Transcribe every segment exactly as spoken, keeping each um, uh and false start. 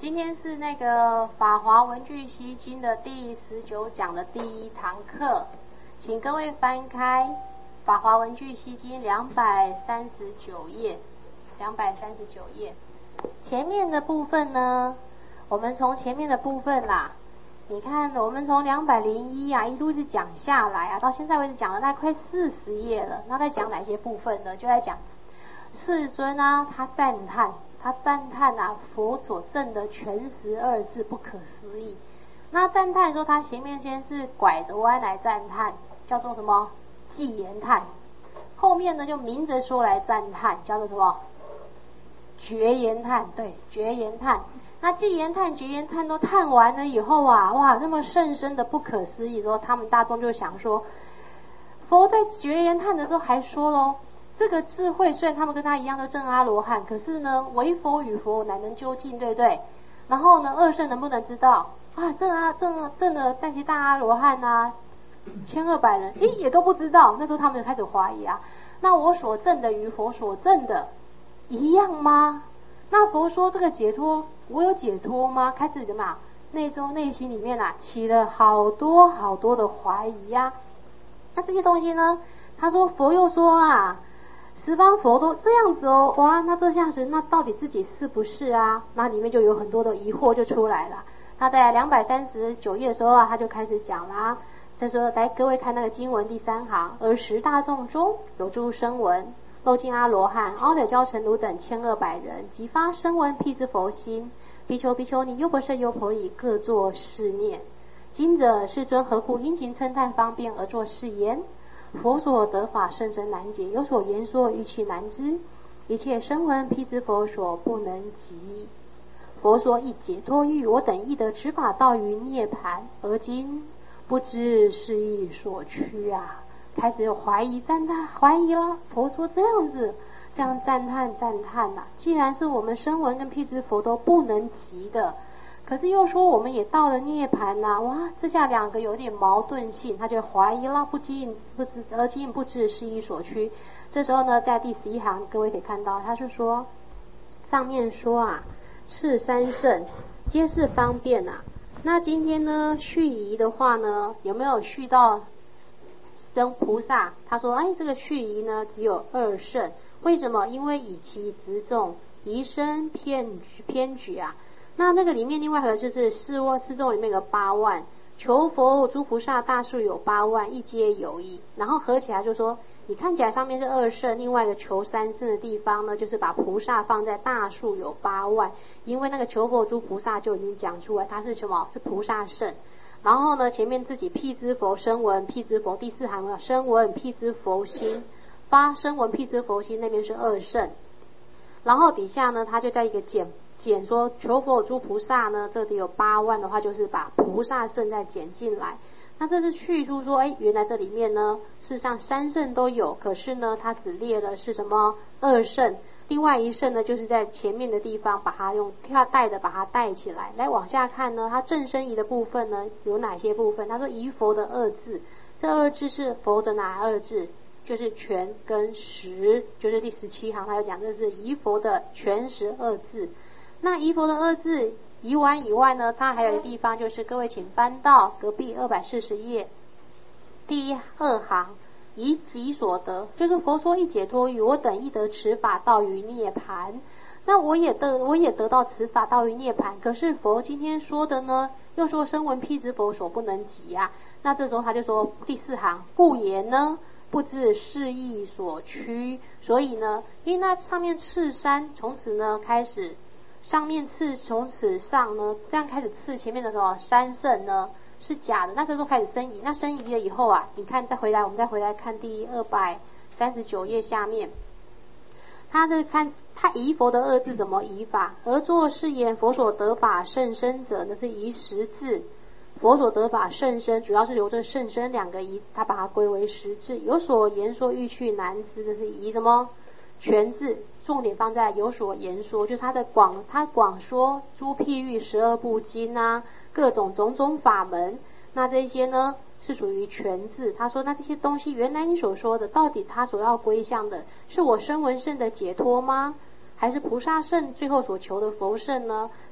今天是那个《法华文具析经》的第十九讲的第一堂课，请各位翻开《法华文具析经》两百三十九页，两百三十九页。前面的部分呢，我们从前面的部分啦，你看我们从两百零一啊一路是讲下来啊，到现在为止讲了大概快四十页了。那在讲哪些部分呢？就在讲世尊啊，他赞叹。他赞叹啊，佛所证的全十二字不可思议。那赞叹说，他前面先是拐着弯来赞叹，叫做什么？偈言叹。后面呢就明着说来赞叹，叫做什么？觉言叹。对，觉言叹。那偈言叹、觉言叹都叹完了以后啊，哇，那么甚深的不可思议，说他们大众就想说，佛在觉言叹的时候还说咯，这个智慧虽然他们跟他一样都证阿罗汉，可是呢，唯佛与佛乃能究竟，对不对？然后呢，二圣能不能知道啊？证阿证证的那些大阿罗汉啊，千二百人，诶，也都不知道。那时候他们就开始怀疑啊，那我所证的与佛所证的一样吗？那佛说这个解脱，我有解脱吗？开始怎么样？内中内心里面啊，起了好多好多的怀疑呀、啊。那这些东西呢？他说佛又说啊。十方佛都这样子哦，哇，那这下子那到底自己是不是啊？那里面就有很多的疑惑就出来了。那在两百三十九页的时候啊，他就开始讲啦。他说：“来，各位看那个经文第三行，而十大众中有诸声闻、漏尽阿罗汉、阿耨迦陈如等千二百人，即发声闻辟支佛心。比丘、比丘尼、优婆塞、优婆夷，各作是念：今者世尊何故殷勤称叹方便而作是言？佛所得法甚深难解，有所言说欲去难知，一切声闻辟支佛所不能及。佛说一解脱欲，我等亦得持法道于涅盘，而今不知是意所趋啊！”开始有怀疑赞叹，怀疑了。佛说这样子，这样赞叹赞叹呐、啊，既然是我们声闻跟辟支佛都不能及的。可是又说我们也到了涅槃呐、啊，哇，这下两个有点矛盾性，他就怀疑了，不知不知而今不知是意所趋。这时候呢，在第十一行，各位可以看到，他是说上面说啊，次三圣皆是方便啊。那今天呢，续疑的话呢，有没有续到生菩萨？他说，哎，这个续疑呢，只有二圣。为什么？因为以其执众，疑生偏举偏举啊。那那个里面另外一个就是四万四众里面有八万，求佛诸菩萨大数有八万，一皆有异。然后合起来就说，你看起来上面是二圣，另外一个求三圣的地方呢，就是把菩萨放在大数有八万，因为那个求佛诸菩萨就已经讲出来，他是什么？是菩萨圣。然后呢，前面自己辟支佛声闻辟支佛，第四行有声闻辟支佛心，发声闻辟支佛心那边是二圣。然后底下呢，他就在一个减减说求佛诸菩萨呢，这里有八万的话，就是把菩萨圣再减进来。那这是叙述说，哎，原来这里面呢，事实上三圣都有，可是呢，他只列了是什么二圣，另外一圣呢，就是在前面的地方把它用跳带的把它带起来。来往下看呢，它正身仪的部分呢有哪些部分？他说仪佛的二字，这二字是佛的哪二字？就是全跟实，就是第十七行，他有讲这是仪佛的全实二字。那仪佛的二字仪完以外呢，它还有一个地方，就是各位请翻到隔壁二百四十页第二行，以己所得，就是佛说一解脱欲，我等亦得持法道于涅盘。那我也得我也得到持法道于涅盘，可是佛今天说的呢，又说声闻辟支佛所不能及啊。那这时候他就说第四行，故言呢不知是意所趋，所以呢，因为那上面次三，从此呢开始，上面次从此上呢，这样开始次前面的什么三圣呢是假的，那这时候开始生疑，那生疑了以后啊，你看再回来，我们再回来看第二百三十九页下面，他这看他疑佛的二字怎么疑法，而作是言佛所得法甚深者，那是疑十字。佛所得法甚深，主要是由这甚深两个疑，他把它归为十字。有所言说欲去难知，这是疑什么？全字，重点放在有所言说，就是他的广，他广说诸譬喻十二部经啊，各种种种法门。那这些呢是属于全字。他说，那这些东西原来你所说的，到底他所要归向的是我声闻圣的解脱吗？还是菩萨圣最后所求的佛圣呢？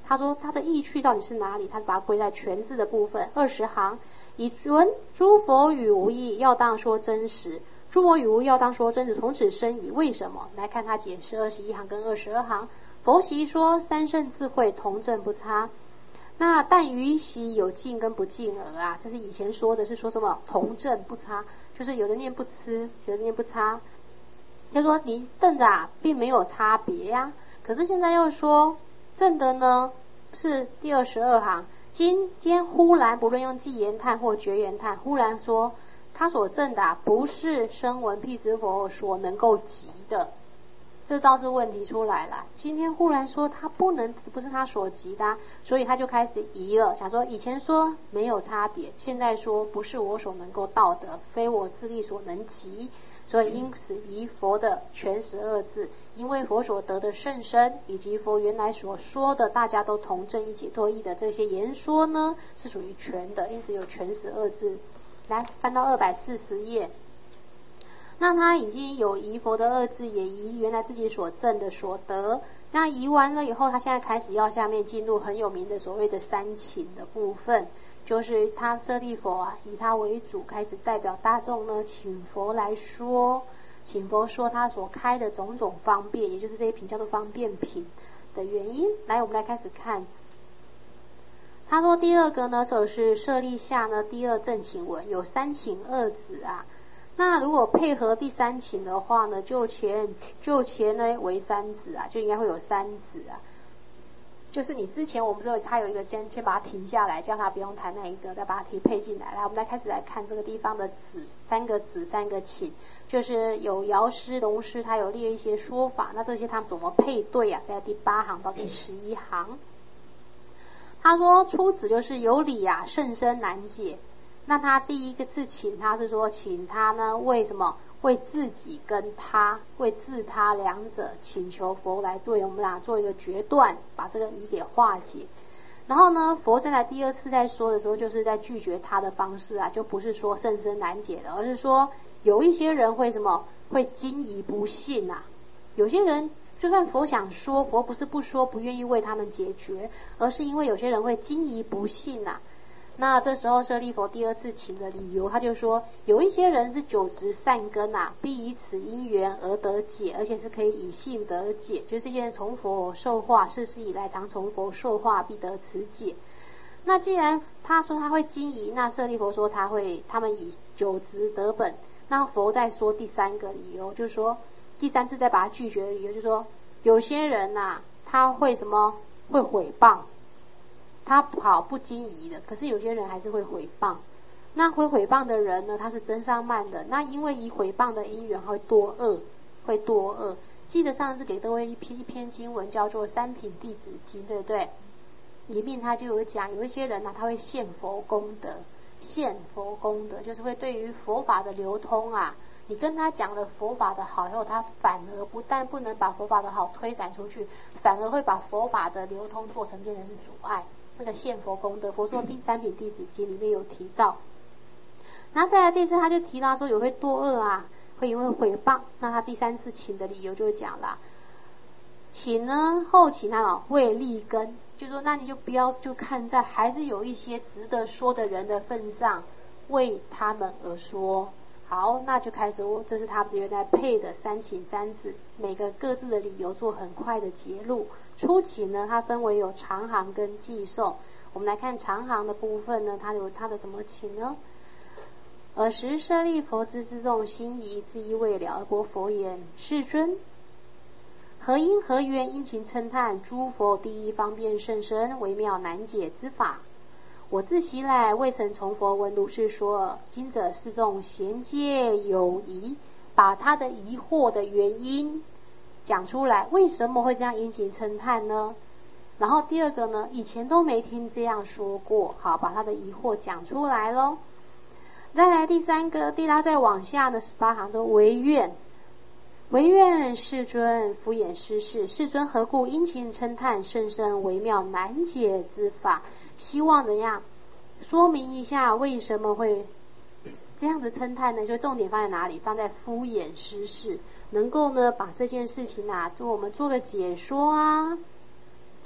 他说他的意趣到底是哪里？他把它归在全字的部分。二十行，以闻诸佛语无异，要当说真实。诸佛语无异，要当说真实，从此生疑。为什么？来看他解释二十一行跟二十二行。佛习说三圣智慧同证不差。那但于习有尽跟不尽而啊，这是以前说的是说什么同证不差，就是有的念不吃，有的念不差。就说你正的啊，并没有差别呀、啊。可是现在又说正的呢，是第二十二行。今天忽然，不论用偈言叹或绝言叹，忽然说他所证的、啊、不是声闻辟支佛所能够及的。这倒是问题出来了。今天忽然说他不能，不是他所及的、啊，所以他就开始疑了，想说以前说没有差别，现在说不是我所能够到的，非我自力所能及，所以因此疑佛的全十二字，因为佛所得的甚深，以及佛原来所说的大家都同证一解脱义的这些言说呢，是属于全的，因此有全十二字。来翻到二百四十页。那他已经有疑佛的二字，也疑原来自己所证的所得。那疑完了以后，他现在开始要下面进入很有名的所谓的三请的部分，就是他舍利弗啊，以他为主，开始代表大众呢，请佛来说，请佛说他所开的种种方便，也就是这些品叫做方便品的原因。来，我们来开始看。他说第二个呢，就是舍利下呢，第二正请文有三请二子啊。那如果配合第三请的话呢，就前就前呢为三子啊，就应该会有三子啊。就是你之前我们说他有一个先先把它停下来，叫他不用弹那一个，再把它提配进来。来，我们来开始来看这个地方的子，三个子三个请，就是有尧师、龙师，他有列一些说法。那这些他们怎么配对啊？在第八行到第十一行。他说出子就是有理啊，甚深难解。那他第一个次请他是说，请他呢为什么？为自己跟他，为自他两者请求佛来对我们俩做一个决断，把这个疑给化解。然后呢，佛再来第二次在说的时候，就是在拒绝他的方式啊，就不是说甚深难解了，而是说有一些人会什么？会惊疑不信啊。有些人就算佛想说，佛不是不说，不愿意为他们解决，而是因为有些人会惊疑不信啊。那这时候舍利弗第二次请的理由，他就说有一些人是久植善根啊，必以此因缘而得解，而且是可以以信得解，就是这些人从佛受化，世世以来常从佛受化，必得此解。那既然他说他会惊疑，那舍利弗说他会，他们以久植得本。那佛再说第三个理由，就是说第三次再把他拒绝的理由，就是说有些人呐、啊，他会什么？会毁谤。他好不惊疑的，可是有些人还是会毁谤。那会毁谤的人呢，他是增上慢的。那因为以毁谤的因缘会堕恶，会堕恶。记得上次给各位一篇一篇经文叫做《三品弟子经》，对不对？里面他就有讲，有一些人呢、啊，他会献佛功德，献佛功德就是会对于佛法的流通啊，你跟他讲了佛法的好以后，他反而不但不能把佛法的好推展出去，反而会把佛法的流通做成变成是阻碍。那个献佛功德，佛说第三品弟子经里面有提到。然后再来第四，他就提到说有会堕恶啊，会因为毁谤。那他第三次请的理由就讲了，请呢后请他啊为立根，就说那你就不要就看在还是有一些值得说的人的份上，为他们而说。好，那就开始，这是他们原来配的三请三子，每个各自的理由做很快的揭露。初请呢，它分为有长行跟寄送。我们来看长行的部分呢，它有它的怎么请呢？尔时舍利弗之自众心疑之意未了，而国佛言：世尊，何因何缘殷勤称叹诸佛第一方便甚深微妙难解之法？我自习来未曾从佛闻如是说，今者世众衔接有疑，把他的疑惑的原因讲出来，为什么会这样殷勤称叹呢？然后第二个呢，以前都没听这样说过，好，把他的疑惑讲出来咯。再来第三个，第他再往下的十八行都唯愿，唯愿世尊敷衍失事，世尊何故殷勤称叹甚深微妙难解之法？希望怎样说明一下为什么会这样子称叹呢？就重点放在哪里？放在敷衍失事，能够呢把这件事情啊，就我们做个解说啊。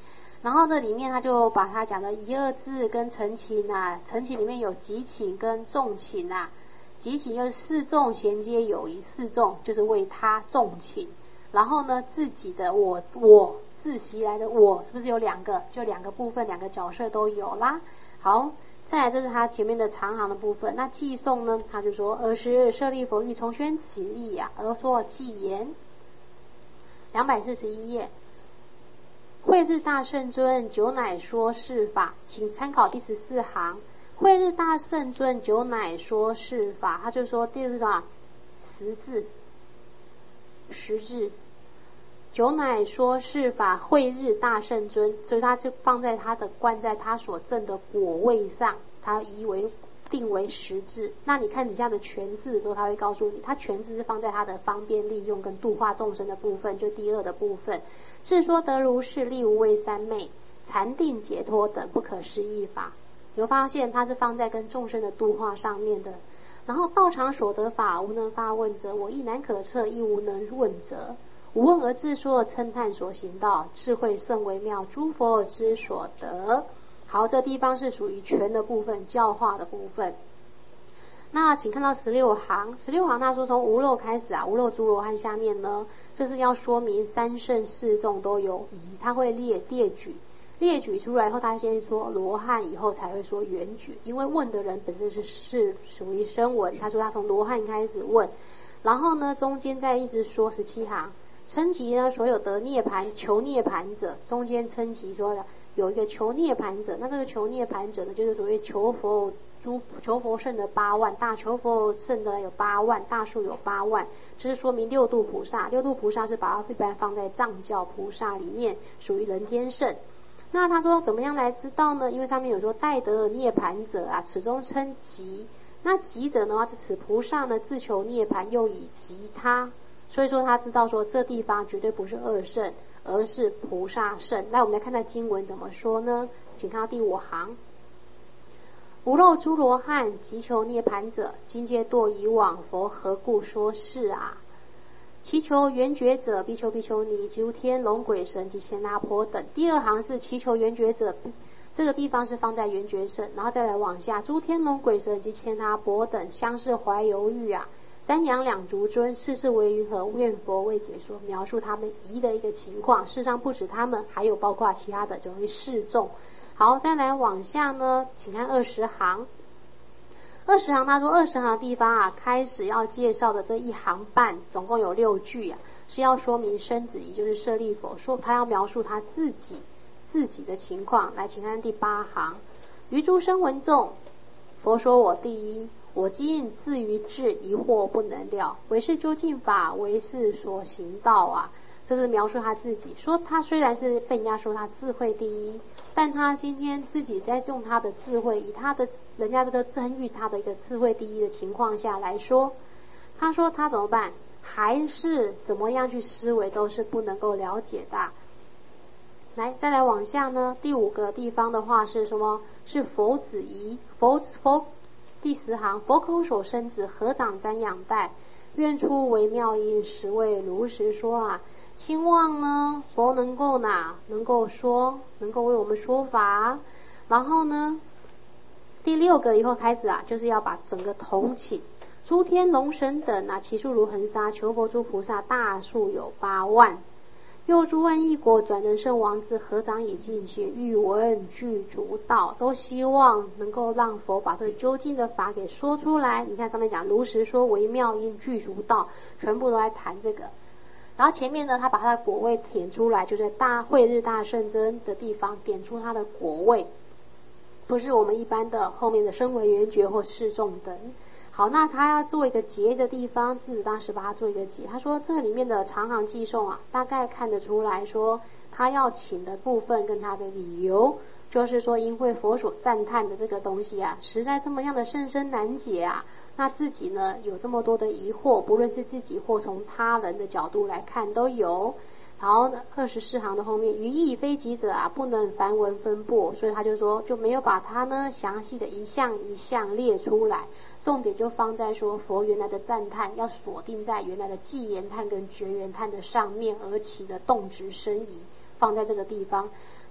然后这里面他就把他讲的一二字跟陈情啊，陈情里面有集情跟众情啊，集情就是四众衔接友谊，四众就是为他众情，然后呢自己的我我自习来的我是不是有两个，就两个部分两个角色都有啦。好，再来这是他前面的长行的部分。那寄颂呢，他就说尔时舍利弗欲从宣其意啊，而说寄言。两百四十一页，慧日大圣尊久乃说是法，请参考第十四行。慧日大圣尊久乃说是法，他就说第二个啊，十字，十字，久乃说是法，慧日大圣尊，所以他就放在他的冠在他所证的果位上，他以为定为十字。那你看底下的全字的时候，他会告诉你，他全字是放在他的方便利用跟度化众生的部分，就第二的部分。是说得如是力无畏三昧、禅定解脱等不可思议法。你会发现它是放在跟众生的度化上面的。然后道场所得法无能发问者，我亦难可测，亦无能问者。无问而自说，称叹所行道，智慧甚微妙，诸佛之所得。好，这地方是属于全的部分，教化的部分。那请看到十六行，十六行他说从无漏开始啊，无漏诸罗汉下面呢，这是要说明三圣四众都有疑，他会列列举，列举出来后，他先说罗汉，以后才会说缘举，因为问的人本身是是属于声闻，他说他从罗汉开始问，然后呢中间再一直说十七行，称及呢所有得涅盘求涅盘者，中间称及说的有一个求涅盘者，那这个求涅盘者呢，就是所谓求佛诸求佛圣的八万，大求佛圣的有八万，大数有八万，这是说明六度菩萨，六度菩萨是把它一般放在藏教菩萨里面，属于人天圣。那他说怎么样来知道呢？因为上面有说待得涅盘者啊，此中称极。那极者的话，此菩萨呢自求涅盘，又以极他，所以说他知道说这地方绝对不是二圣，而是菩萨圣。来，我们来看看经文怎么说呢？请看到第五行。无漏诸罗汉即求涅盘者，今皆堕以往，佛何故说是啊？祈求缘觉者，比丘比丘尼、诸天龙鬼神及乾那婆等。第二行是祈求缘觉者，这个地方是放在缘觉圣，然后再来往下，诸天龙鬼神及乾那婆等相是怀犹豫啊，瞻仰两足尊，世事为云何？愿佛为解说，描述他们疑的一个情况。事实上不止他们，还有包括其他的这种示众。好，再来往下呢，请看二十行。二十行他说二十行的地方啊，开始要介绍的这一行半，总共有六句啊，是要说明生子仪，就是舍利弗，说他要描述他自己自己的情况。来，请看第八行。于诸声闻众，佛说我第一，我今自于智，疑惑不能了，唯是究竟法，唯是所行道啊。这是描述他自己，说他虽然是被人家说他智慧第一，但他今天自己在用他的智慧，以他的人家都赞誉他的一个智慧第一的情况下来说，他说他怎么办？还是怎么样去思维都是不能够了解的。来，再来往下呢，第五个地方的话是什么？是佛子仪，佛佛第十行，佛口所生子，合掌瞻仰待，愿出微妙音，实为如实说啊。希望呢佛能够哪能够说，能够为我们说法。然后呢第六个以后开始啊，就是要把整个同请诸天龙神等啊，其数如恒沙，求佛诸菩萨大数有八万，又诸万亿国转人圣王子，合掌以尽心，欲闻具足道，都希望能够让佛把这个究竟的法给说出来。你看上面讲如实说，微妙音，具足道，全部都在谈这个。然后前面呢，他把他的果位点出来，就在大慧日大圣真的地方点出他的果位，不是我们一般的后面的声闻缘觉或示众等。好，那他要做一个结的地方，智子大师把它做一个结。他说这里面的长行寄颂啊，大概看得出来说他要请的部分跟他的理由，就是说因为佛所赞叹的这个东西啊，实在这么样的甚深难解啊，那自己呢有这么多的疑惑，不论是自己或从他人的角度来看都有。然后呢二十四行的后面，于意非集者啊，不能梵文分布，所以他就说就没有把它呢详细的一项一项列出来，重点就放在说佛原来的赞叹要锁定在原来的寂言叹跟觉言叹的上面而起的动植生疑，放在这个地方。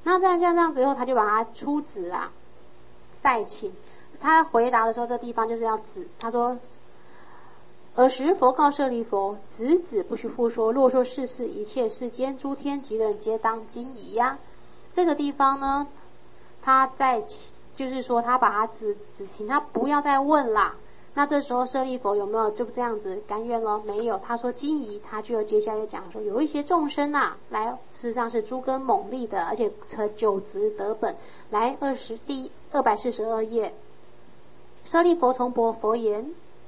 那这样像这样子以后，他就把他出旨啊，再请。他回答的时候，这地方就是要指，他说：尔时佛告舍利弗，子子不许复说，若说世事一切世间诸天及人皆当惊疑呀。这个地方呢，他在就是说他把他指指请他不要再问啦。那这时候舍利弗有没有就这样子甘愿了？没有，他说惊疑，他就接下来讲说，有一些众生啊，来事实上是诸根猛利的，而且久执得本。来二十第二百四十二页，舍利弗从钵佛言：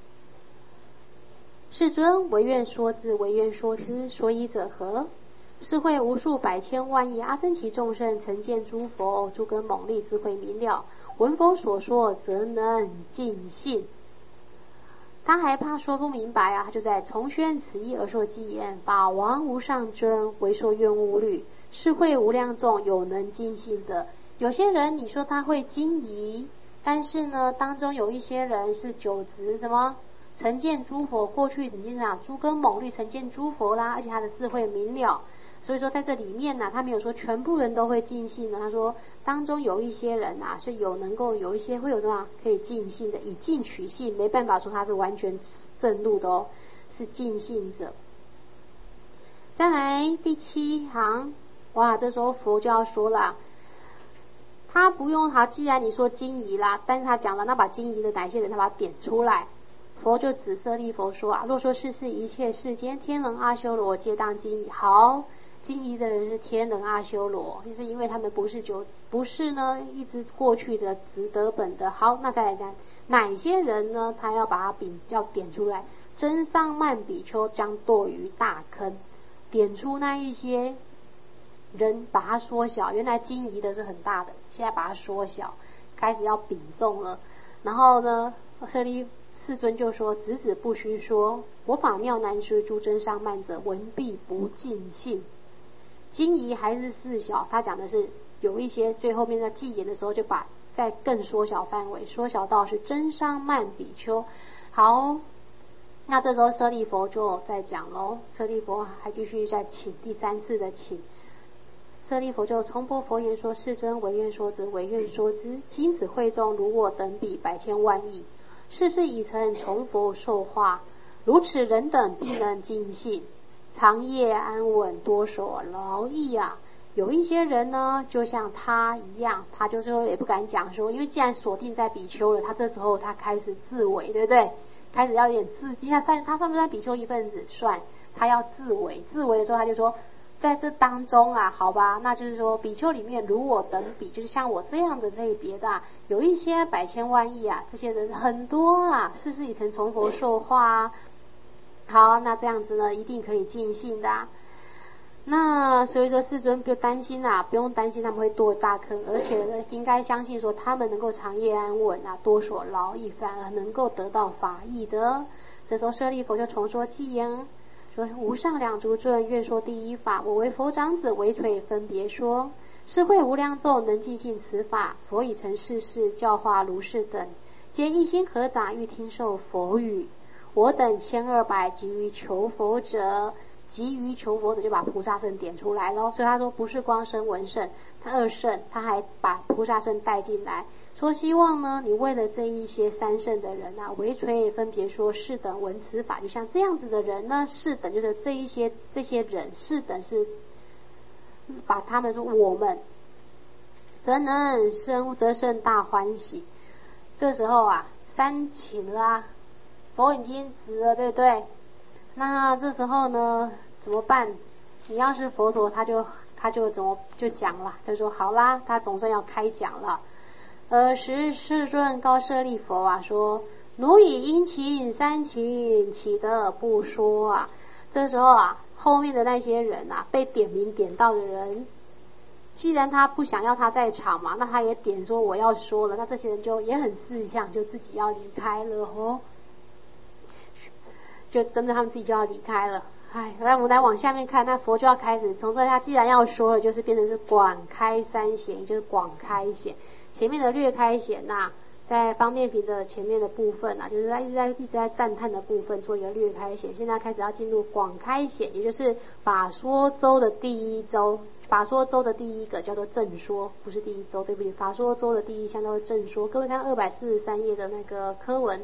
世尊，唯愿说之，唯愿说之，所以者何？是会无数百千万亿阿僧祇众生，曾见诸佛诸根猛利，智慧明了，闻佛所说，则能尽信。他还怕说不明白啊，他就在重宣此意而说偈言：法王无上尊，为说愿无虑，是会无量众，有能尽信者。有些人你说他会惊疑，但是呢，当中有一些人是久执什么？曾见诸佛，过去曾经讲诸根猛利曾见诸佛啦，而且他的智慧明了。所以说在这里面呢、啊，他没有说全部人都会尽信的，他说当中有一些人啊是有能够有一些会有什么可以尽信的，以尽取信，没办法说他是完全正路的哦，是尽信者。再来第七行，哇，这时候佛就要说了，他不用他，既然你说惊疑啦，但是他讲了，那把惊疑的哪些人他把它点出来。佛就指舍利弗说啊，若说世事一切世间天人阿修罗皆当惊疑。好，惊疑的人是天人阿修罗，就是因为他们不是久不是呢一直过去的值得本的。好，那再来看哪些人呢？他要把它比要点出来。真桑曼比丘将堕于大坑，点出那一些人，把它缩小。原来惊疑的是很大的，现在把它缩小，开始要秉重了。然后呢，舍利世尊就说：子子不须说，我法妙难施，诸真上慢者闻必不尽信。惊疑还是事小，他讲的是有一些最后面在偈言的时候就把再更缩小范围，缩小到是真上慢比丘。好，那这时候舍利弗就在讲喽，舍利弗还继续再请第三次的请。舍利弗就重播佛言说：世尊，唯愿说之，唯愿说之。今此会众如我等比百千万亿，世事已成从佛受化，如此人等必能尽信，长夜安稳，多所劳役啊。有一些人呢，就像他一样，他就是说也不敢讲说，因为既然锁定在比丘了，他这时候他开始自伪，对不对？开始要有点自激，他算他算不算比丘一份子？算，他要自伪，自伪的时候他就说，在这当中啊，好吧，那就是说比丘里面如我等比，就是像我这样的类别的、啊，有一些百千万亿啊，这些人很多啊，世事已成从佛受化啊。好，那这样子呢，一定可以尽信的、啊。那所以说世尊就担心啊，不用担心他们会堕大坑，而且呢，应该相信说他们能够长夜安稳啊，多所劳役，反而能够得到法益的。这时候舍利弗就重说偈言，说：无上两足尊，愿说第一法，我为佛长子，为垂分别说。是会无量众能尽信此法，佛已成世事，教化如是等，皆一心合掌欲听受佛语。我等千二百急于求佛者，急于求佛者就把菩萨圣点出来咯。所以他说不是光声闻圣，他二圣，他还把菩萨圣带进来，说希望呢你为了这一些三圣的人啊，为垂分别说是等闻此法，就像这样子的人呢，是等就是这一些这些人，是等是把他们说我们则能生则生大欢喜。这时候啊，三请啦，佛已经指了，对不对？那这时候呢怎么办？你要是佛陀，他就他就怎么就讲了，就说好啦，他总算要开讲了。尔时世尊告舍利弗啊，说：奴以殷勤三请，岂得不说啊？这时候啊，后面的那些人啊，被点名点到的人，既然他不想要他在场嘛，那他也点说我要说了，那这些人就也很识相，就自己要离开了哦，就真的他们自己就要离开了。哎，来我们来往下面看，那佛就要开始从这他既然要说了，就是变成是广开三显，也就是广开显。前面的略开显呐、啊，在方便品的前面的部分啊，就是他一直在一直在赞叹的部分做一个略开显，现在开始要进入广开显，也就是法说周的第一周法说周的第一个叫做正说，不是第一周，对不起，法说周的第一项叫做正说。各位看二百四十三页的那个科文，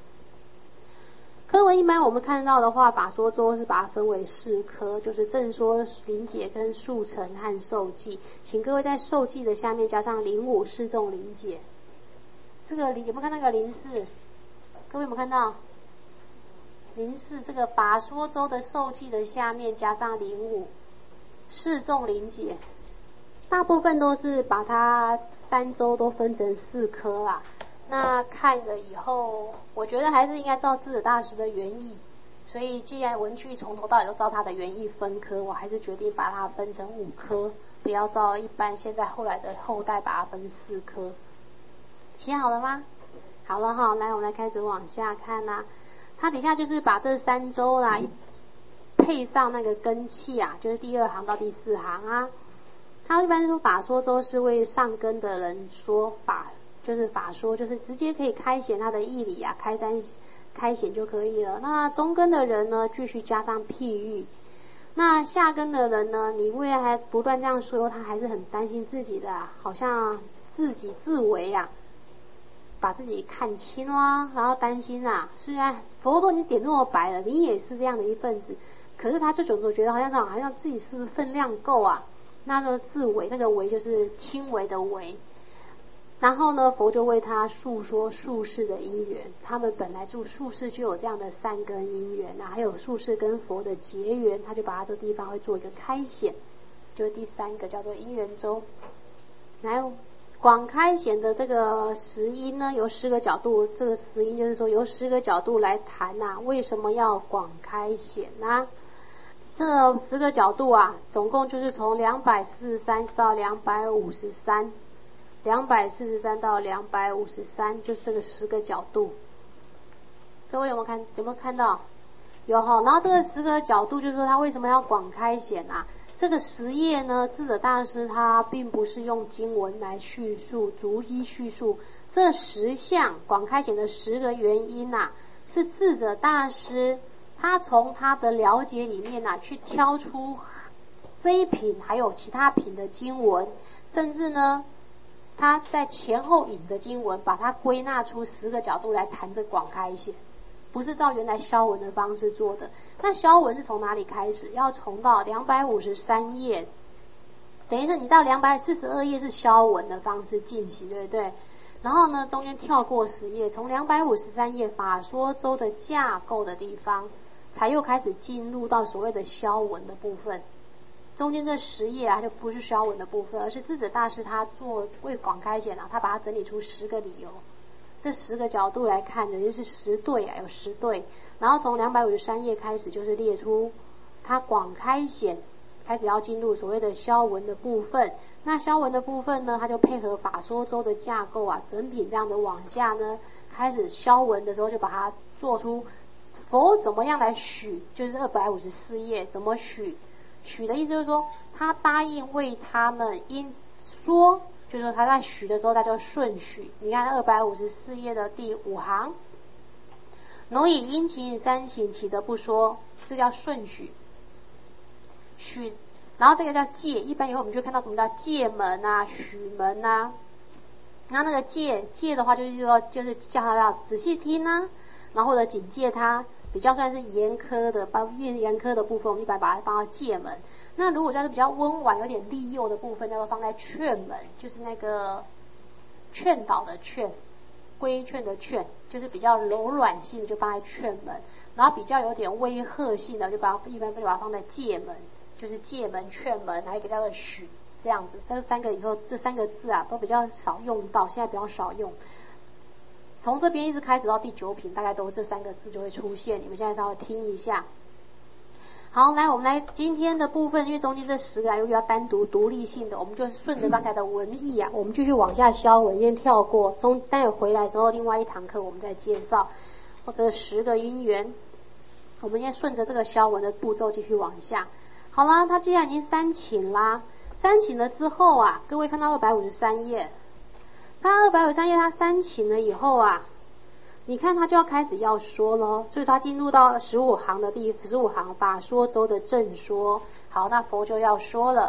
科文一般我们看到的话，法说周是把它分为四科，就是正说、临解跟速成和受记。请各位在受记的下面加上零五示众临解。这个有没有看那个零四？各位有没有看到？零四这个法说周的受记的下面加上零五示众临解。大部分都是把它三周都分成四科啦。那看了以后，我觉得还是应该照智者大师的原意，所以既然文具从头到尾都照他的原意分科，我还是决定把它分成五科，不要照一般现在后来的后代把它分四科。写好了吗？好了哈，来我们来开始往下看啦、啊。它底下就是把这三周啦配上那个根器啊，就是第二行到第四行啊。他一般说法说周是为上根的人说法，就是法说，就是直接可以开显他的义理啊，开三开显就可以了。那中根的人呢，继续加上譬喻。那下根的人呢，你未来还不断这样说，他还是很担心自己的、啊，好像自己自为啊，把自己看清啦，然后担心啊，虽然佛都已经点这么白了，你也是这样的一份子，可是他这种总觉得好像这样，好像自己是不是分量够啊？那个自为，那个为就是轻微的为。然后呢，佛就为他述说术士的因缘，他们本来就术士就有这样的善根因缘啊，还有术士跟佛的结缘，他就把他这个地方会做一个开显，就是第三个叫做因缘周。来，广开显的这个十因呢，由十个角度，这个十因就是说由十个角度来谈啊，为什么要广开显啊？这十个角度啊，总共就是从两百四十三到两百五十三，两百四十三到两百五十三，就是这个十个角度。各位有没有看？有没有看到？有哈。然后这个十个角度，就是说他为什么要广开显啊？这个十页呢，智者大师他并不是用经文来叙述，逐一叙述这十项广开显的十个原因啊，是智者大师他从他的了解里面啊，去挑出这一品还有其他品的经文，甚至呢，他在前后引的经文，把它归纳出十个角度来谈这广开显，不是照原来消文的方式做的。那消文是从哪里开始？要从到两百五十三页，等于是你到两百四十二页是消文的方式进行，对不对？然后呢，中间跳过十页，从两百五十三页法说周的架构的地方，才又开始进入到所谓的消文的部分。中间这十页啊，就不是消文的部分，而是智者大师他做为广开显啊，他把它整理出十个理由，这十个角度来看的，就是十对啊，有十对。然后从两百五十三页开始，就是列出他广开显，开始要进入所谓的消文的部分。那消文的部分呢，他就配合法说周的架构啊，整品这样的往下呢，开始消文的时候就把它做出佛怎么样来许，就是二百五十四页怎么许。许的意思就是说，他答应为他们因说，就是说他在许的时候，他就顺许。你看二百五十四页的第五行，农以殷勤三请，岂得不说？这叫顺许。许，然后这个叫戒，一般以后我们就看到什么叫戒门啊、许门啊。然后那个戒戒的话，就是说就是叫他要仔细听啊，然后或者警戒他。比较算是严苛的，包越严苛的部分，我们一般把它放到戒门。那如果要是比较温婉、有点利诱的部分，叫做放在劝门，就是那个劝导的劝，规劝的劝，就是比较柔软性的就放在劝门。然后比较有点威吓性的，就把一般就把它放在戒门，就是戒门、劝门，还有一个叫做许，这样子。这三个以后这三个字啊，都比较少用到，现在比较少用。从这边一直开始到第九品，大概都这三个字就会出现，你们现在稍微听一下。好，来我们来今天的部分，因为中间这十个又要单独独立性的，我们就顺着刚才的文意啊，我们继续往下消文，先跳过，中待会回来之后，另外一堂课我们再介绍，或者十个因缘，我们先顺着这个消文的步骤继续往下。好啦，他既然已经三请啦，三请了之后啊，各位看到二百五十三页。他二百五十三页他三请了以后啊，你看他就要开始要说咯，所以他进入到十五行的第十五行法说周的正说。好，那佛就要说了，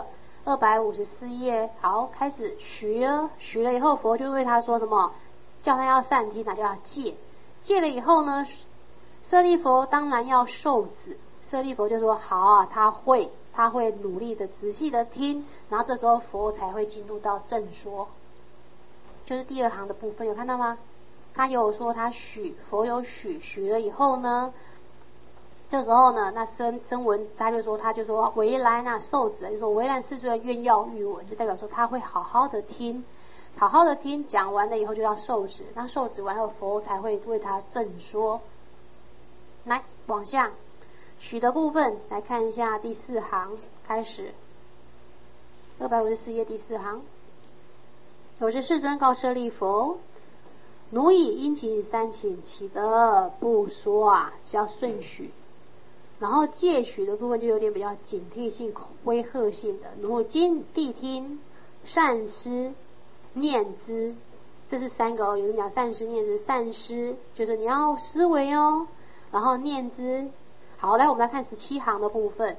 二百五十四页，好，开始许了，许了以后，佛就为他说什么？叫他要善听，那就要戒。戒了以后呢，舍利佛当然要受止。舍利佛就说好啊，他会，他会努力的、仔细的听，然后这时候佛才会进入到正说，就是第二行的部分，有看到吗？他有说他许，佛有许，许了以后呢，这时候呢，那声声闻他就说，他就说为来那受止，就说为来世尊愿要欲闻，就代表说他会好好的听，好好的听，讲完了以后就要受止，那受止完后佛才会为他正说。来往下，许的部分来看一下第四行开始，二百五十四页第四行。有时世尊告舍利佛，奴以殷勤三请，岂得不说啊？是要顺许。然后戒许的部分就有点比较警惕性、威吓性的。奴今谛听，善思念之，这是三个哦。有人讲善思念之，善思就是你要思维哦，然后念之。好，来我们来看十七行的部分。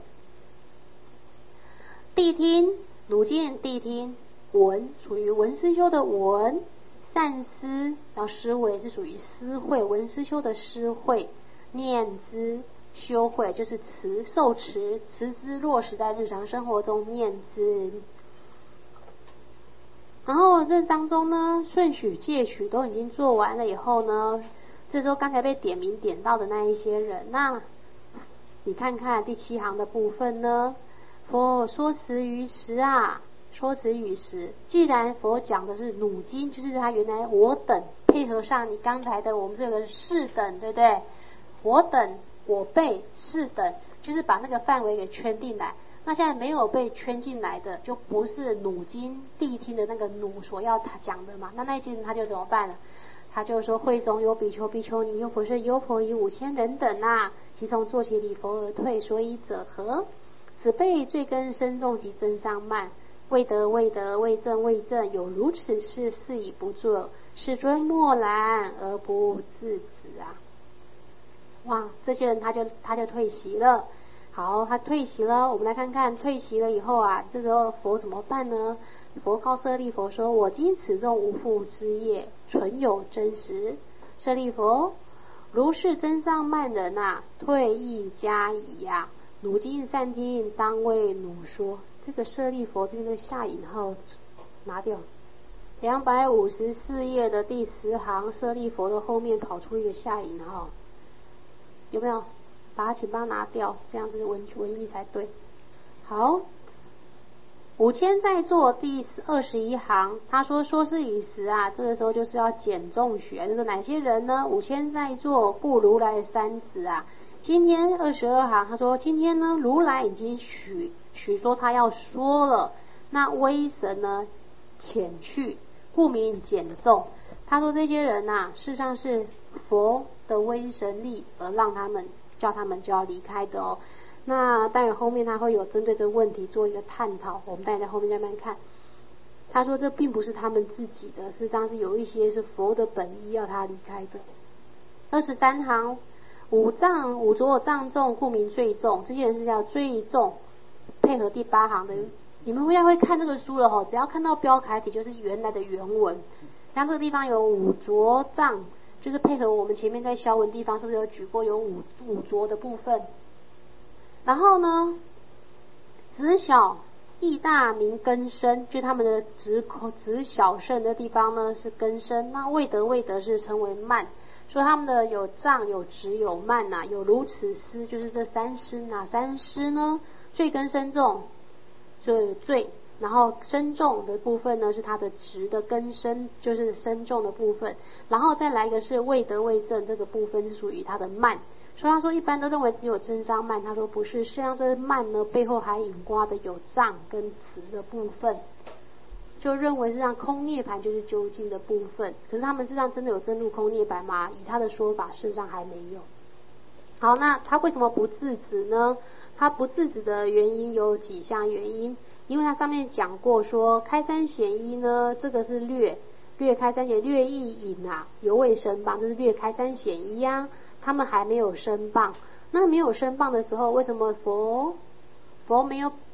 谛听，奴今谛听，闻属于闻思修的闻，善思要思维是属于思慧，闻思修的思慧，念之修慧就是持受持，持之落实在日常生活中念之。然后这当中呢，顺许戒许都已经做完了以后呢，这时候刚才被点名点到的那一些人，那你看看第七行的部分呢，佛说辞于时啊，说辞于时，既然佛讲的是努经，就是他原来我等配合上你刚才的我们这个士等，对不对？我等我辈士等，就是把那个范围给圈进来。那现在没有被圈进来的，就不是努经谛听的那个努所要他讲的嘛。那那一经他就怎么办呢？他就说会中有比丘、比丘尼、优婆塞、优婆夷五千人等啊，即从坐起礼佛而退，所以者何？此辈罪根深重及增上慢，未得未得，未正未正，有如此事，是以不作。世尊默然而不自止啊！哇，这些人他就他就退席了。好，他退席了，我们来看看退席了以后啊，这时候佛怎么办呢？佛告舍利佛说：我今此众无复之业，纯有真实。舍利佛，如是增上慢人啊，退亦加矣呀。汝今善听，当为汝说。这个舍利佛这个下引号拿掉。两百五十四页的第十行，舍利佛的后面跑出一个下引号，有没有？把它请把它拿掉，这样子文文意才对。好，五千在座第二十一行，他说说是以时啊，这个时候就是要减重学，就是哪些人呢？五千在座，故如来三子啊。今天二十二行，他说今天呢，如来已经许许说他要说了，那威神呢遣去，故名减重。他说这些人啊，事实上是佛的威神力而让他们叫他们就要离开的哦。那待会后面他会有针对这个问题做一个探讨，我们待会在后面再慢慢看。他说这并不是他们自己的，事实上是有一些是佛的本意要他离开的。二十三行，五藏五浊藏重，故名最重。这些人是叫最重，配合第八行的。你们应该会看这个书了吼，只要看到标楷体就是原来的原文。像这个地方有五浊藏，就是配合我们前面在消文地方是不是有举过有五五浊的部分？然后呢，子小义大名根生，就他们的子子小圣的地方呢是根生。那未得未得是称为慢，说他们的有障有直有慢呐、啊，有如此思，就是这三思哪三思呢？罪根深重，就罪。然后深重的部分呢是它的直的根深，就是深重的部分。然后再来一个是未得未正，这个部分是属于它的慢。所以他说一般都认为只有真伤慢，他说不是，实际上这慢呢背后还引刮的有障跟直的部分，就认为是让空涅盘就是究竟的部分。可是他们事实上真的有真入空涅盘吗？以他的说法事实上还没有。好，那他为什么不自止呢？他不自止的原因有几项原因，因为他上面讲过说开三显一呢，这个是略略开三显略意引啊，犹未生棒，这是略开三显一啊，他们还没有生棒。那没有生棒的时候，为什么佛佛没有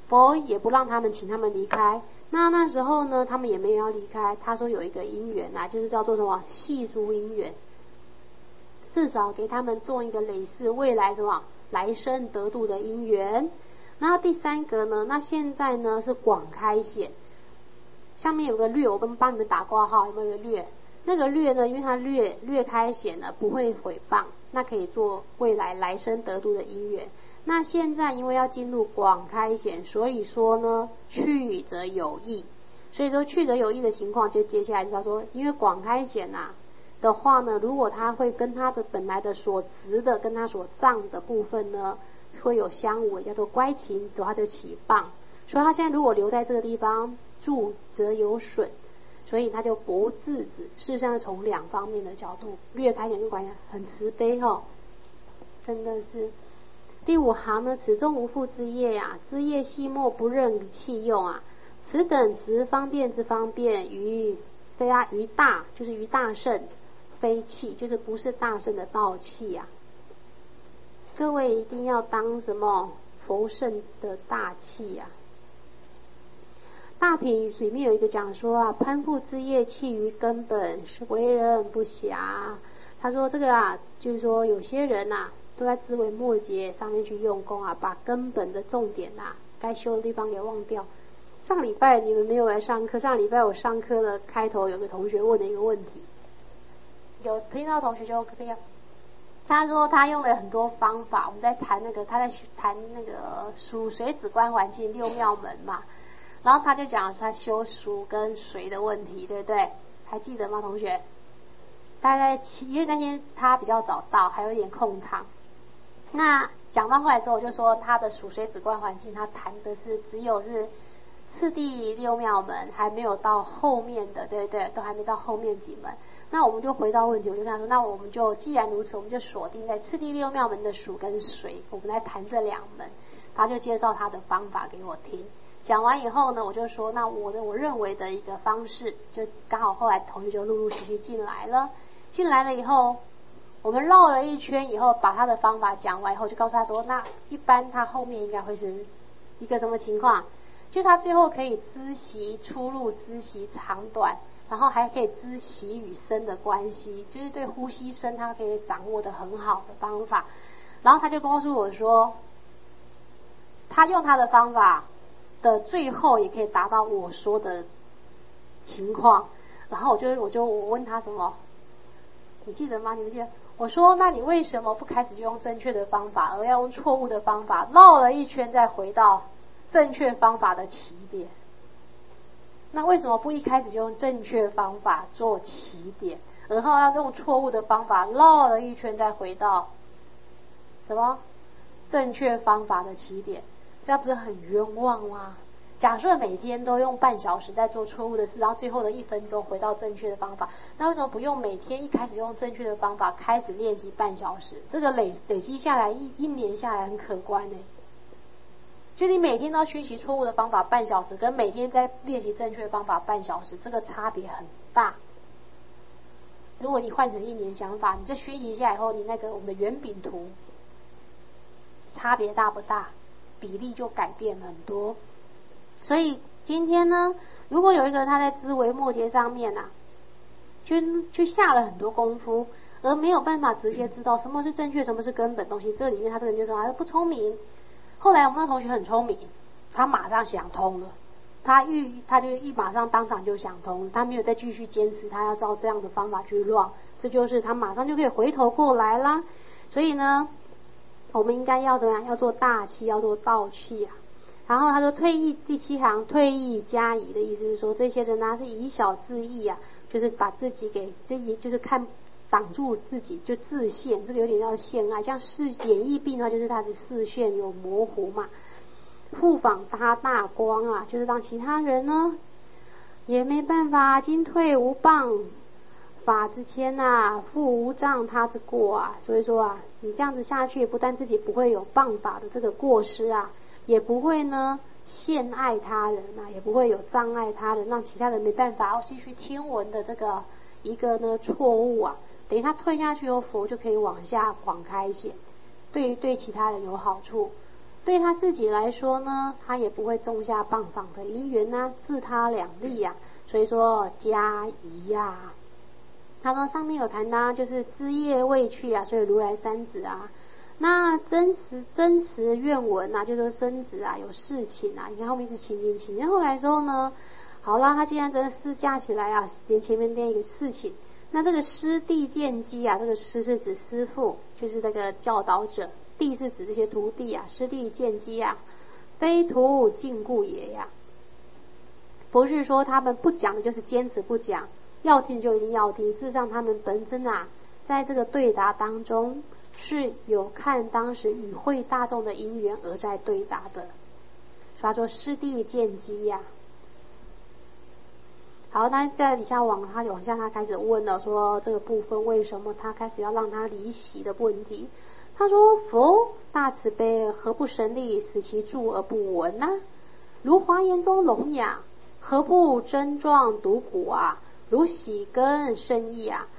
佛也不让他们请他们离开。那那时候呢，他们也没有要离开。他说有一个因缘啊，就是叫做什么系诸因缘，至少给他们做一个累世未来什么来生得度的因缘。然后第三个呢，那现在呢是广开显，下面有个略，我们帮你们打挂号，有没有一个略？那个略呢，因为它略略开显了，不会毁谤，那可以做未来来生得度的因缘。那现在因为要进入广开显，所以说呢去则有益，所以说去则有益的情况，就接下来就要说，因为广开显啊的话呢，如果它会跟它的本来的所执的跟它所障的部分呢会有相违，叫做乖情的话就起谤，所以他现在如果留在这个地方住则有损，所以他就不制止。事实上是从两方面的角度，略开显跟广开显很慈悲哦，真的是。第五行呢，此中无复之业呀、啊，枝叶细末不任器用啊，此等直方便之方便，于非啊于大就是于大圣，非器就是不是大圣的道器啊。各位一定要当什么佛圣的大器啊。大品里面有一个讲说啊，攀附枝叶弃于根本，是为人不暇。他说这个啊，就是说有些人呐、啊。都在枝微末节上面去用功啊，把根本的重点啊，该修的地方给忘掉。上礼拜你们没有来上课，上礼拜我上课的开头有个同学问的一个问题，有听到同学就可以。他说他用了很多方法，我们在谈那个他在谈那个属水止观环境六妙门嘛，然后他就讲他修属跟水的问题，对不对？还记得吗，同学？大概因为那天他比较早到，还有一点空堂。那讲到后来之后，我就说他的属水止观环境，他谈的是只有是次第六妙门，还没有到后面的，对不对？都还没到后面几门。那我们就回到问题，我就跟他说，那我们就既然如此，我们就锁定在次第六妙门的属跟水，我们来谈这两门。他就介绍他的方法给我听。讲完以后呢，我就说，那我的我认为的一个方式，就刚好后来同学就陆陆续续进来了。进来了以后，我们绕了一圈以后，把他的方法讲完以后，就告诉他说，那一般他后面应该会是一个什么情况？就他最后可以知悉出入、知悉长短，然后还可以知息与声的关系，就是对呼吸声他可以掌握的很好的方法。然后他就告诉我说，他用他的方法的最后也可以达到我说的情况。然后我就我就我问他什么？你记得吗？你们记得？我说，那你为什么不开始就用正确的方法，而要用错误的方法，绕了一圈再回到正确方法的起点？那为什么不一开始就用正确方法做起点，然后要用错误的方法绕了一圈再回到什么正确方法的起点？这样不是很冤枉吗？假设每天都用半小时在做错误的事，然后最后的一分钟回到正确的方法，那为什么不用每天一开始用正确的方法开始练习半小时？这个累累积下来一一年下来很可观呢。就你每天都学习错误的方法半小时，跟每天在练习正确的方法半小时，这个差别很大。如果你换成一年想法，你这学习下来以后，你那个我们的圆饼图差别大不大？比例就改变很多。所以今天呢，如果有一个人他在枝微末节上面啊，就就下了很多功夫，而没有办法直接知道什么是正确，什么是根本东西，这里面他这个人就说他不聪明。后来我们那同学很聪明，他马上想通了，他预他就一马上当场就想通，他没有再继续坚持，他要照这样的方法去乱，这就是他马上就可以回头过来啦。所以呢，我们应该要怎么样？要做大器，要做道器啊。然后他说退役第七行，退役加以的意思是说，这些人呢、啊、是以小制义啊，就是把自己给这也就是看挡住自己，就自限，这个有点叫限爱。像视眼翳病的话，就是他的视线有模糊嘛。护仿他大光啊，就是让其他人呢也没办法，进退无谤，法之谦啊，复无障他之过啊。所以说啊，你这样子下去，不但自己不会有谤法的这个过失啊，也不会呢陷害他人啊，也不会有障碍他人，让其他人没办法要继续听闻的这个一个呢错误啊。等于他退下去后，佛就可以往下广开显，对于对其他人有好处。 对他自己来说呢，他也不会种下谤访的因缘呐，自他两利呀、啊。所以说加宜呀、啊。他说上面有谈到，就是枝叶未去啊，所以如来三子啊。那真实真实愿闻啊，就说生子啊有事情啊，你看后面一直请请请，然后来之后呢，好了，他既然真的是架起来啊，连前面那一个事情，那这个师弟见机啊，这个师是指师父，就是那个教导者，弟是指这些徒弟啊，师弟见机啊，非徒禁锢也呀、啊，不是说他们不讲的就是坚持不讲，要听就一定要听，事实上他们本身啊，在这个对答当中是有看当时与会大众的因缘而在对答的，所以他说师弟见机呀、啊。好，那在底下往他往下他开始问了，说这个部分为什么他开始要让他离席的问题。他说佛大慈悲，何不神力使其住而不闻呢、啊？如华严中聋哑，何不真状独骨啊？如喜根生意啊。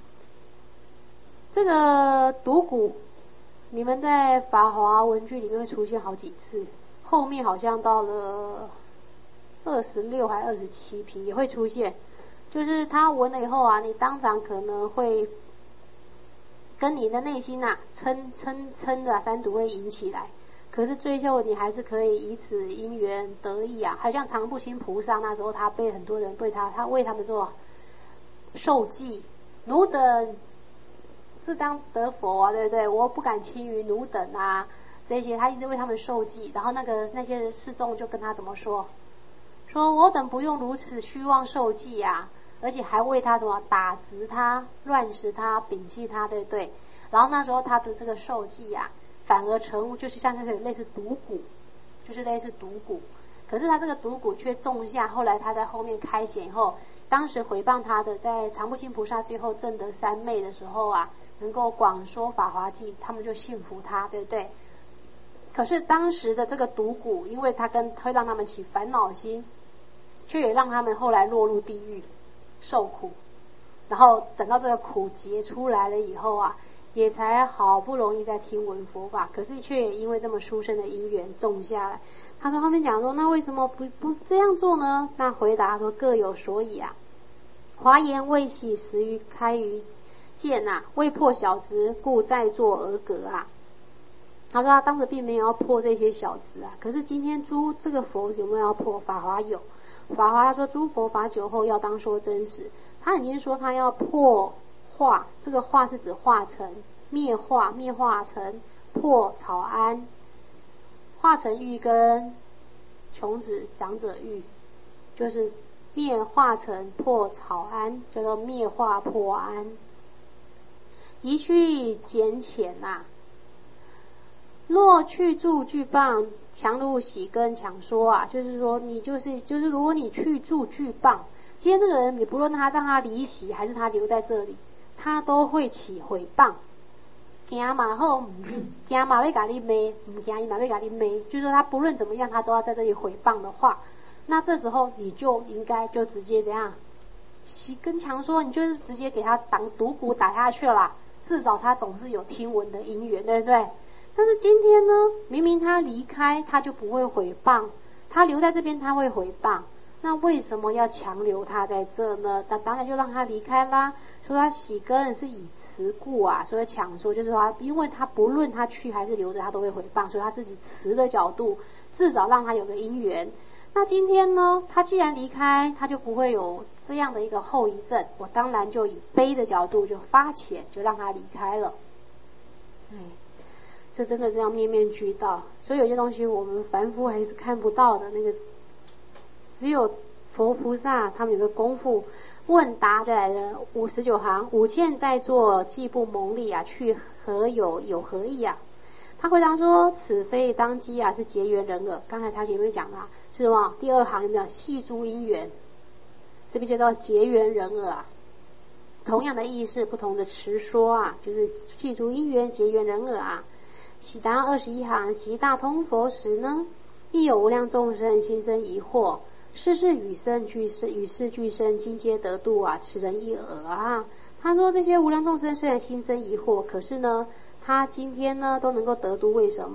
这个独骨，你们在法华文句里面会出现好几次，后面好像到了二十六还二十七品也会出现，就是他闻了以后啊，你当场可能会跟你的内心啊嗔嗔嗔的三毒会引起来，可是最后你还是可以以此因缘得益啊。好像常不轻菩萨那时候，他被很多人对他，他为他们做受记，奴等是当得佛啊，对不对？我不敢轻于奴等啊，这些他一直为他们受记，然后那个那些示众就跟他怎么说？说我等不用如此虚妄受记啊，而且还为他什么打直他、乱使他、摒弃他，对不对？然后那时候他的这个受记啊，反而成就是像这个类似毒蛊，就是类似毒蛊。可是他这个毒蛊却种下，后来他在后面开显以后，当时回谤他的，在常不轻菩萨最后证得三昧的时候啊，能够广说法华记，他们就信服他，对不对？可是当时的这个毒蛊，因为他跟会让他们起烦恼心，却也让他们后来落入地狱受苦，然后等到这个苦结出来了以后啊，也才好不容易在听闻佛法，可是却也因为这么殊胜的因缘种下来。他说他们讲说，那为什么不不这样做呢？那回答说各有所以啊。华严未喜时于开于见啊，未破小执，故再作而革啊。他说他当时并没有要破这些小执啊，可是今天诸这个佛有没有要破？法华有，法华他说诸佛法久后要当说真实，他已经说他要破化，这个化是指化成灭化，灭化成破草庵，化成玉跟穷子长者玉，就是灭化成破草庵，叫做灭化破庵。宜去简浅呐、啊，若去住具谤，强如喜根强说啊，就是说你就是就是如果你去住具谤，今天这个人你不论他让他离席还是他留在这里，他都会起诽谤。惊嘛好，惊嘛要甲你骂，唔惊伊嘛要甲你骂，就是说他不论怎么样，他都要在这里诽谤的话，那这时候你就应该就直接怎样？喜根强说，你就是直接给他挡毒蛊打下去了，至少他总是有听闻的因缘，对不对？但是今天呢，明明他离开他就不会诽谤，他留在这边他会诽谤，那为什么要强留他在这呢？那当然就让他离开啦。说他喜根是以辞故啊，所以强说就是说，因为他不论他去还是留着，他都会诽谤，所以他自己辞的角度，至少让他有个因缘。那今天呢，他既然离开，他就不会有这样的一个后遗症，我当然就以悲的角度就发遣，就让他离开了。哎，这真的是要面面俱到，所以有些东西我们凡夫还是看不到的，那个只有佛菩萨他们有个功夫。问答再来的五十九行，五欠在做既不蒙利啊，去何有有何意啊？他回答说：此非当机啊，是结缘人耳。刚才他前面讲了，是什么？第二行有没有系诸因缘？这边就叫结缘人耳啊。同样的意思，不同的词说啊，就是系诸因缘，结缘人耳啊。喜答二十一行，习大通佛时呢，亦有无量众生心生疑惑。世事与生俱生，与世俱生，今皆得度啊！此人一耳啊！他说这些无量众生虽然心生疑惑，可是呢，他今天呢都能够得度，为什么啊？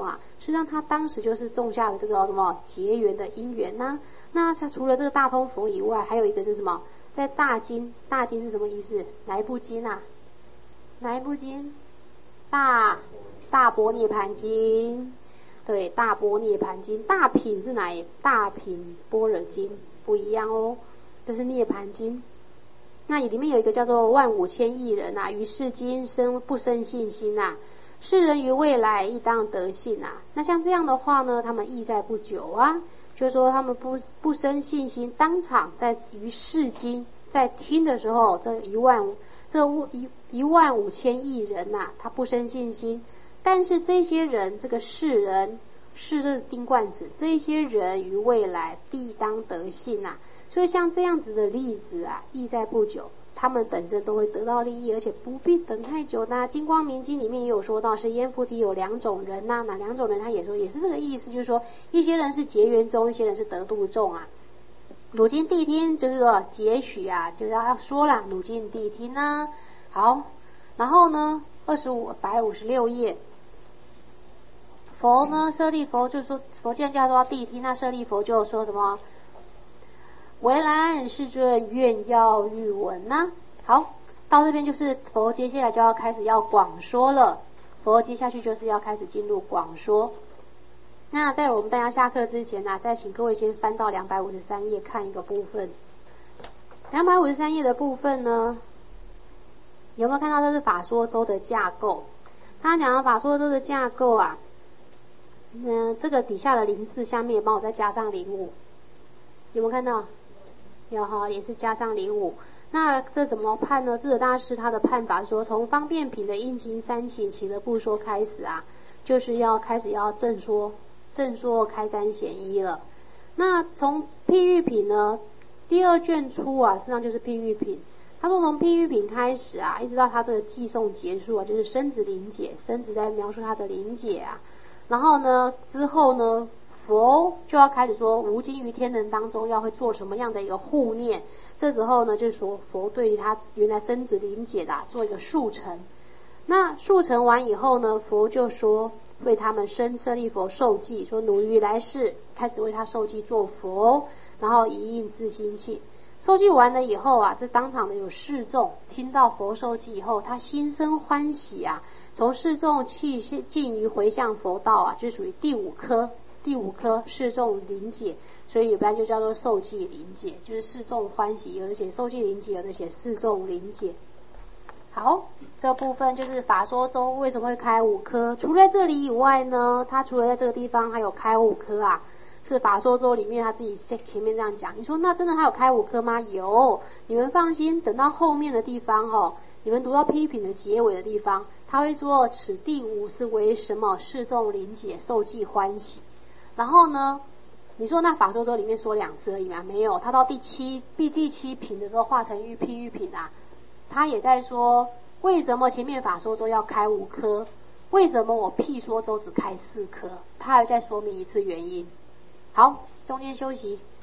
实际上他当时就是种下了这个什么结缘的因缘呐、啊。那他除了这个大通佛以外，还有一个是什么？在大经，大经是什么意思？哪一部经啊？哪一部经？大大般涅盘经。对，大般涅盘经。大品是哪一？大品般若经不一样哦，这是涅盘经。那里面有一个叫做万五千亿人啊，于世今生不生信心啊，世人于未来亦当得信啊。那像这样的话呢，他们亦在不久啊，就是说他们不不生信心，当场在于世今在听的时候，这一万这一一万五千亿人呐、啊，他不生信心，但是这些人，这个世人，世是丁冠子，这些人于未来必当得信呐、啊。所以像这样子的例子啊，亦在不久，他们本身都会得到利益，而且不必等太久。那《金光明经》里面也有说到，是阎浮提有两种人呐、啊，哪两种人？他也说也是这个意思，就是说一些人是结缘中，一些人是得度众啊。汝今谛听就是说节许啊，就是要说了汝今谛听啊。好，然后呢，二十五百五十六页，佛呢，舍利佛就说，佛既然叫做谛听，那舍利佛就说什么？唯然世尊愿要欲闻呐、啊。好，到这边就是佛接下来就要开始要广说了。佛接下去就是要开始进入广说。那在我们大家下课之前呢、啊，再请各位先翻到两百五十三页看一个部分。两百五十三页的部分呢，有没有看到这是法说周的架构？他讲的法说周的架构啊，嗯，这个底下的零四下面帮我再加上零五，有没有看到？有哈，也是加上零五。那这怎么判呢？智者大师他的判法说，从方便品的应勤三请起的不说开始啊，就是要开始要正说，正说开三显一了。那从譬喻品呢，第二卷出啊，实际上就是譬喻品。他说从譬喻品开始啊，一直到他这个寄送结束啊，就是生子临解，生子在描述他的临解啊。然后呢，之后呢，佛就要开始说，无今于天人当中要会做什么样的一个护念。这时候呢，就是说佛对于他原来生子临解的、啊、做一个速成。那速成完以后呢，佛就说为他们生舍利佛受记，说汝于来世开始为他受记做佛，然后一应自心气。受记完了以后啊，这当场的有示众听到佛受记以后，他心生欢喜啊，从示众气进于回向佛道啊，就属于第五科。第五科示众临解，所以一般就叫做受记临解，就是示众欢喜，有的写受记临解，有的写示众临解。好，这部分就是法说周为什么会开五科，除了这里以外呢，他除了在这个地方还有开五科啊，是法说周里面他自己在前面这样讲。你说那真的他有开五科吗？有，你们放心，等到后面的地方哦，你们读到批评的结尾的地方，他会说此第五是为什么示众临解，受记欢喜。然后呢，你说那法说周里面说两次而已吗？没有，他到第七第第七品的时候化成喻譬喻品啊，他也在说为什么前面法说周要开五科，为什么我譬说周只开四科，他还在说明一次原因。好，中间休息。